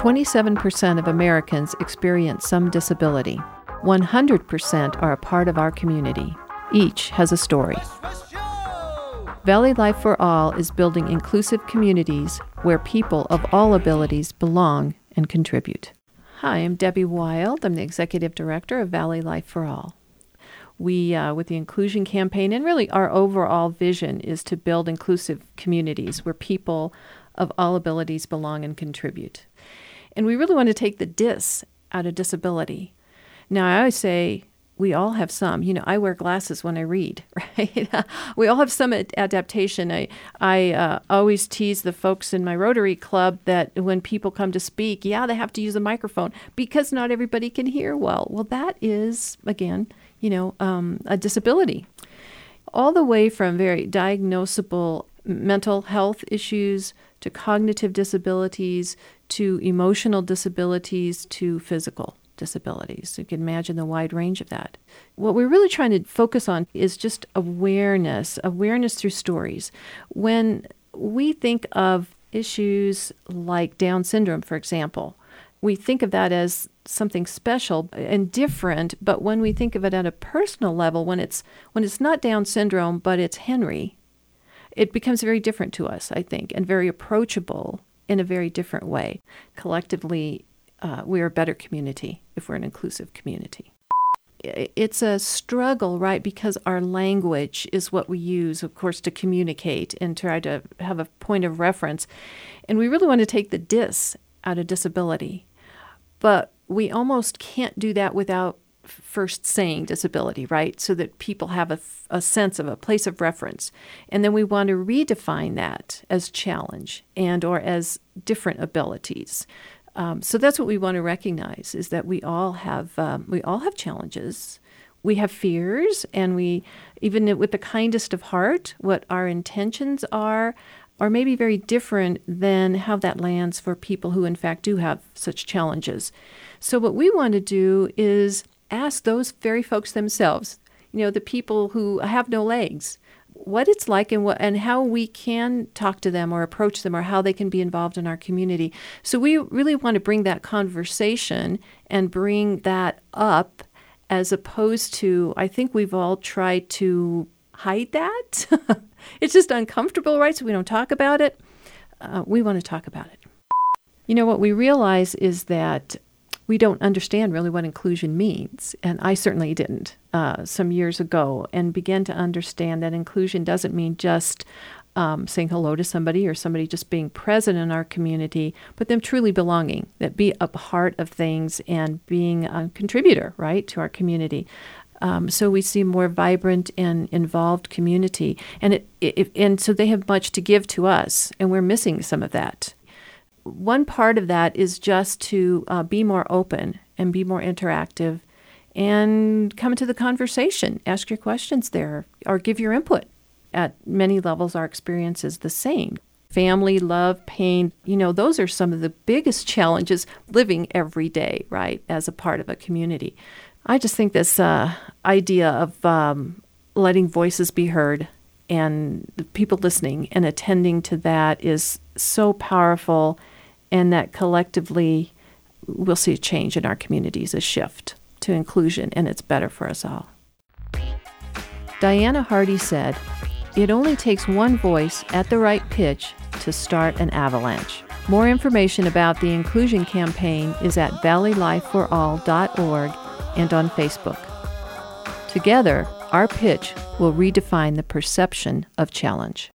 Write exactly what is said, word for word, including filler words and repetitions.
twenty-seven percent of Americans experience some disability. one hundred percent are a part of our community. Each has a story. Valley Life for All is building inclusive communities where people of all abilities belong and contribute. Hi, I'm Debbie Wild. I'm the Executive Director of Valley Life for All. We, uh, with the Inclusion Campaign, and really our overall vision is to build inclusive communities where people of all abilities belong and contribute. And we really want to take the dis out of disability. Now, I always say we all have some. You know, I wear glasses when I read, right? We all have some ad- adaptation. I, I uh, always tease the folks in my Rotary Club that when people come to speak, yeah, they have to use a microphone because not everybody can hear well. Well, that is, again, you know, um, a disability. All the way from very diagnosable mental health issues to cognitive disabilities to emotional disabilities to physical disabilities. You can imagine the wide range of that. What we're really trying to focus on is just awareness, awareness through stories. When we think of issues like Down syndrome, for example, we think of that as something special and different, but when we think of it at a personal level, when it's when it's not Down syndrome, but it's Henry, it becomes very different to us, I think, and very approachable in a very different way. Collectively, uh, we're a better community if we're an inclusive community. It's a struggle, right, because our language is what we use, of course, to communicate and try to have a point of reference. And we really want to take the dis out of disability. But we almost can't do that without first saying disability, right? So that people have a, a sense of a place of reference. And then we want to redefine that as challenge and or as different abilities. Um, so that's what we want to recognize, is that we all have um, we all have challenges. We have fears, and we, even with the kindest of heart, what our intentions are, are maybe very different than how that lands for people who in fact do have such challenges. So what we want to do is ask those very folks themselves, you know, the people who have no legs, what it's like and what and how we can talk to them or approach them or how they can be involved in our community. So we really want to bring that conversation and bring that up, as opposed to, I think we've all tried to hide that. It's just uncomfortable, right? So we don't talk about it. Uh, we want to talk about it. You know, what we realize is that we don't understand really what inclusion means. And I certainly didn't uh, some years ago, and began to understand that inclusion doesn't mean just um, saying hello to somebody or somebody just being present in our community, but them truly belonging, that be a part of things and being a contributor, right, to our community. Um, so we see more vibrant and involved community. And it, it and so they have much to give to us, and we're missing some of that. One part of that is just to uh, be more open and be more interactive and come into the conversation. Ask your questions there or give your input. At many levels, our experience is the same. Family, love, pain, you know, those are some of the biggest challenges living every day, right, as a part of a community. I just think this uh, idea of um, letting voices be heard and the people listening and attending to that is so powerful, and that collectively we'll see a change in our communities, a shift to inclusion, and it's better for us all. Diana Hardy said, "It only takes one voice at the right pitch to start an avalanche." More information about the Inclusion Campaign is at valley life for all dot org and on Facebook. Together, our pitch will redefine the perception of challenge.